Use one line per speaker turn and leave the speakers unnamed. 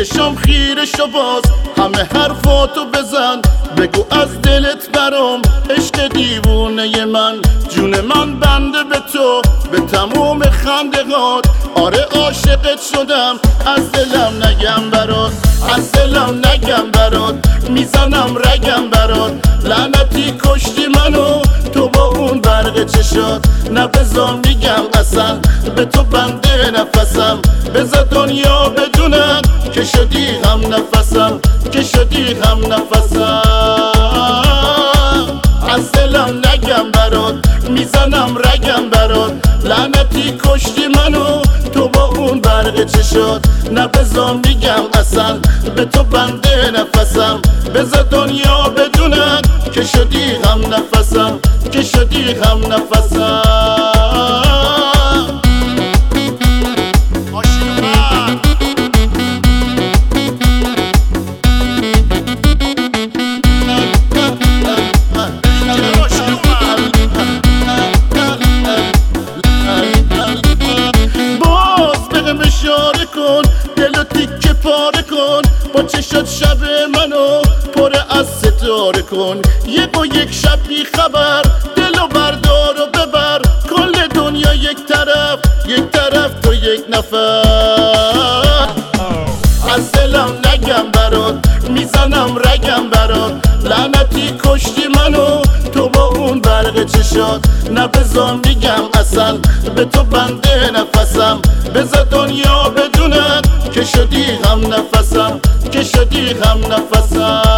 چشم خیره شو باز همه حرفاتو بزن بگو از دلت برام عشق دیوونه من جون من بنده به تو به تموم خندهات آره عاشقت شدم از دلم نگم برات از دلم نگم برات میزنم رگم برات لعنتی کشتی منو تو با اون برق چشات نه بذار میگم اصلا به تو بنده نفسم بذار دنیا بدونن که شدی هم نفسم که شدی هم نفسم از دلم نگم برات میزنم رگم برات لعنتی کشتی منو تو با اون برق چشات نه بذار میگم اصلا به تو بنده نفسم بذار دنیا بدونن که شدی هم نفسم که شدی هم نفسم اشاره کن دلو تیکه پاره کن با چشات شب منو پر از ستاره کن یک و یک شب بی خبر دلو بردار و ببر کل دنیا یک طرف تو یک نفر از دلم نگم برات میزنم رگم برات لعنتی کشتی منو تو با اون برق چشات نه بذار میگم اصلا به تو بنده نفسم بذار دنیا بدونن که شدی هم نفسم که شدی هم نفسم